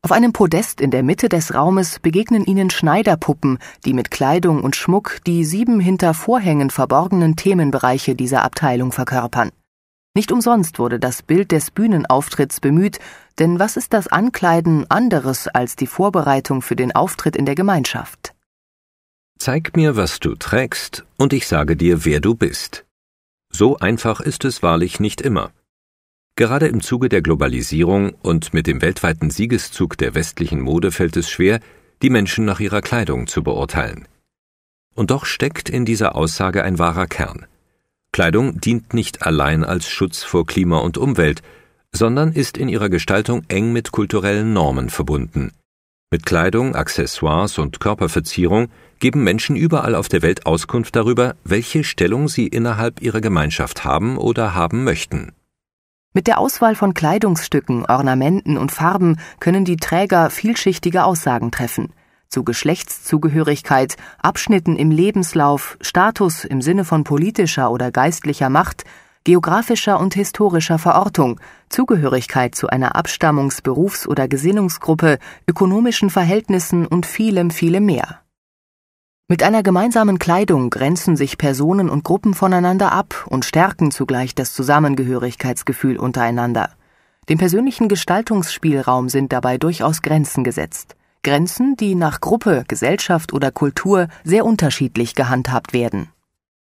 Auf einem Podest in der Mitte des Raumes begegnen ihnen Schneiderpuppen, die mit Kleidung und Schmuck die 7 hinter Vorhängen verborgenen Themenbereiche dieser Abteilung verkörpern. Nicht umsonst wurde das Bild des Bühnenauftritts bemüht, denn was ist das Ankleiden anderes als die Vorbereitung für den Auftritt in der Gemeinschaft? Zeig mir, was du trägst, und ich sage dir, wer du bist. So einfach ist es wahrlich nicht immer. Gerade im Zuge der Globalisierung und mit dem weltweiten Siegeszug der westlichen Mode fällt es schwer, die Menschen nach ihrer Kleidung zu beurteilen. Und doch steckt in dieser Aussage ein wahrer Kern. Kleidung dient nicht allein als Schutz vor Klima und Umwelt, sondern ist in ihrer Gestaltung eng mit kulturellen Normen verbunden. Mit Kleidung, Accessoires und Körperverzierung geben Menschen überall auf der Welt Auskunft darüber, welche Stellung sie innerhalb ihrer Gemeinschaft haben oder haben möchten. Mit der Auswahl von Kleidungsstücken, Ornamenten und Farben können die Träger vielschichtige Aussagen treffen. Zu Geschlechtszugehörigkeit, Abschnitten im Lebenslauf, Status im Sinne von politischer oder geistlicher Macht, geografischer und historischer Verortung, Zugehörigkeit zu einer Abstammungs-, Berufs- oder Gesinnungsgruppe, ökonomischen Verhältnissen und vielem mehr. Mit einer gemeinsamen Kleidung grenzen sich Personen und Gruppen voneinander ab und stärken zugleich das Zusammengehörigkeitsgefühl untereinander. Dem persönlichen Gestaltungsspielraum sind dabei durchaus Grenzen gesetzt. Grenzen, die nach Gruppe, Gesellschaft oder Kultur sehr unterschiedlich gehandhabt werden.